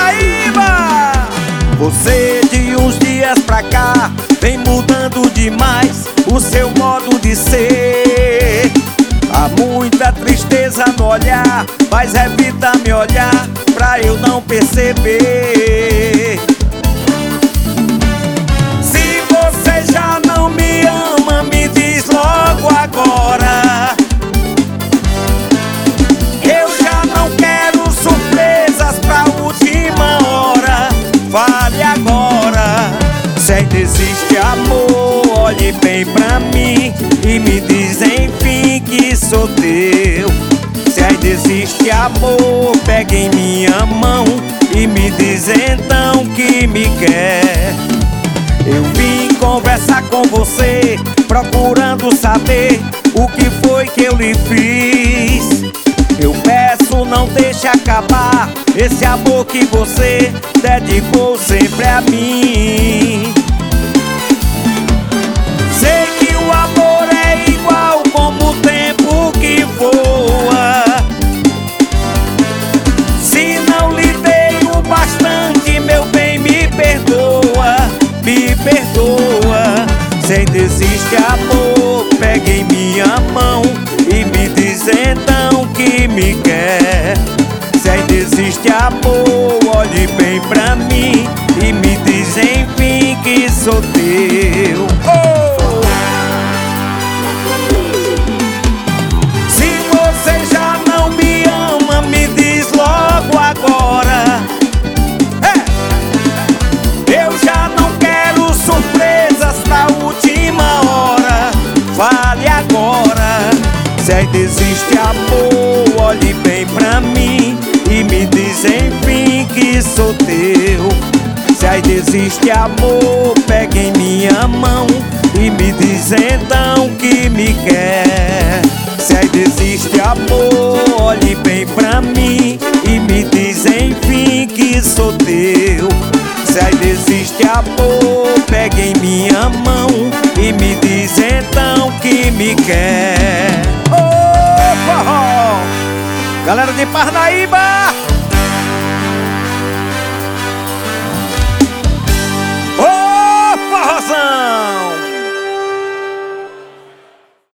Parnaíba. Você de uns dias pra cá vem mudando demais o seu modo de ser. Há muita tristeza no olhar, mas evita me olhar pra eu não perceber. Se você já não me ama, me diz logo agora. Eu já não quero surpresas pra última hora. Fale agora. Se ainda existe amor, olhe bem pra mim e me diz enfim que sou teu. Se ainda existe amor, pegue em minha mão e me diz então que me quer. Eu vim conversar com você, procurando saber o que foi que eu lhe fiz. Eu peço, não deixe acabar esse amor que você dedicou sempre a mim. Sei que o amor é igual como o tempo que voa. Se não lhe dei o bastante, meu bem, me perdoa, me perdoa. Se ainda existe amor, pegue em minha mão e me diz então que me quer. Se ainda existe amor, olhe bem pra mim e me diz enfim que sou teu. Se você já não me ama, me diz logo agora. Eu já não quero surpresas pra última hora. Fale agora. Se ainda existe amor, olhe bem pra mim e me diz enfim que sou teu. Se ainda existe amor, pegue em minha mão e me diz então que me quer. Se ainda existe amor, olhe bem pra mim e me diz enfim que sou teu. Se ainda existe amor, pegue em minha mão e me diz então que me quer. Galera de Parnaíba!